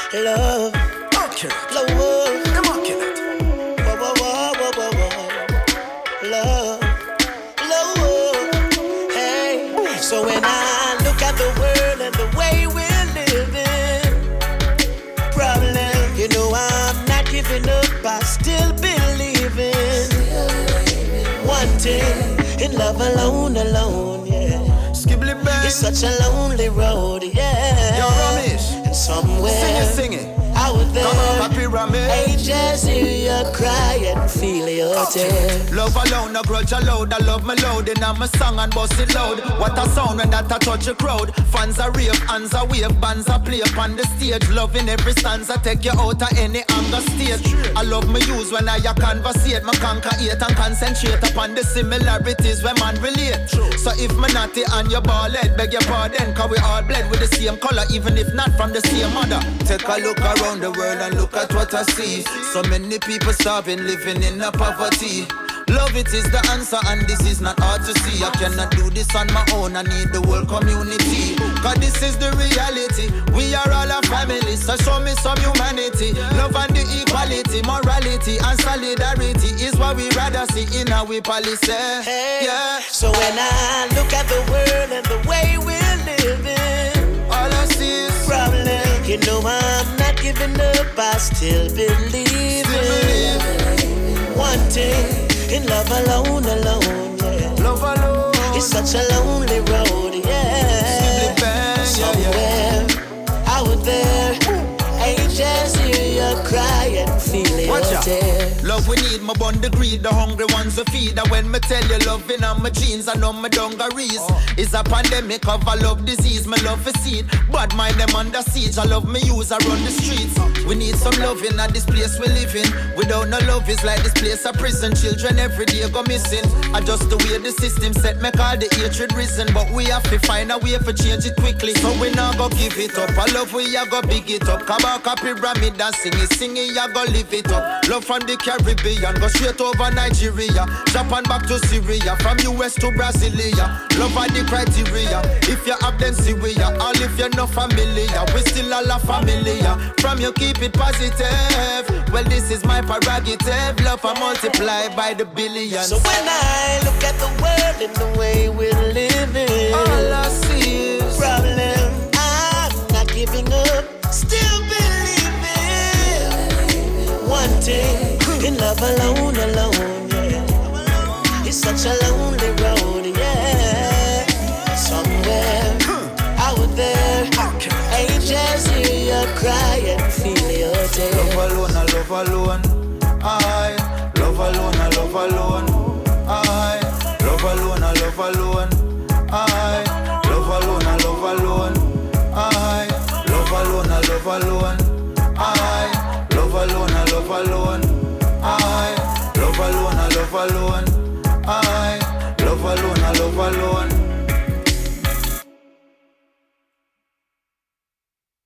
love, love, love, love. Hey, so when I look at the world and the way we're living, problem, you know I'm not giving up. I still believing, wanting in love alone, yeah. It's such a lonely road, yeah. Yo, Ramesh, and somewhere sing it. Out there, come on, Papi Ramesh. Ages hear you cry and feel your tears. Love alone, no grudge allowed. I love me loud, and I'm a song and bust it loud. What a sound when that I touch a crowd. Fans are rave, hands are wave, bands are play up on the stage. Love in every stanza, take you out of any anger state. I love me use when I conversate. Me conquer hate and concentrate upon the similarities when man relate. So if me naughty and you ball head, beg your pardon, cause we all bled with the same color, even if not from the same mother. Take a look around the world and look at what I see. So many people starving, living in a poverty. Love it is the answer and this is not hard to see. I cannot do this on my own, I need the whole community. Cause this is the reality, we are all a family. So show me some humanity, love and the equality, morality and solidarity is what we rather see in our policy. Hey, yeah. So when I look at the world and the way we're living, all I see is problem. You know I'm not giving up, I still believe in wanting in love alone, yeah. Love alone. It's such a lonely road, yeah. Somewhere out there, ages hear you cry and feel your tears. Love we need, my bond the greed, the hungry ones to feed. And when me tell you loving on my jeans, I know my dungarees. It's a pandemic of a love disease, my love is seed. Bad mind them under siege, I love me use, I run the streets. We need some loving at this place we live in. Without no love, it's like this place a prison. Children every day go missing. I just the way the system set, make all the hatred risen. But we have to find a way to change it quickly. So we not go give it up. I love we a go big it up. Kabaka pyramid and sing it, I go live it up. Love from the Caribbean, go straight over Nigeria. Japan back to Syria, from US to Brasilia. Love are the criteria. If you have them Syria, all if you're not familiar, we still all a familiar. From you keep it positive. Well, this is my prerogative. Love I multiply by the billions. So when I look at the world and the way we're living, all I see is problem. I'm not giving up, still believing, wanting in love alone, yeah. It's such a lonely road, yeah. Somewhere out there, ages hear you cry and feel your tears. Love alone, I love alone. I love alone, I love alone. I love alone, I love alone.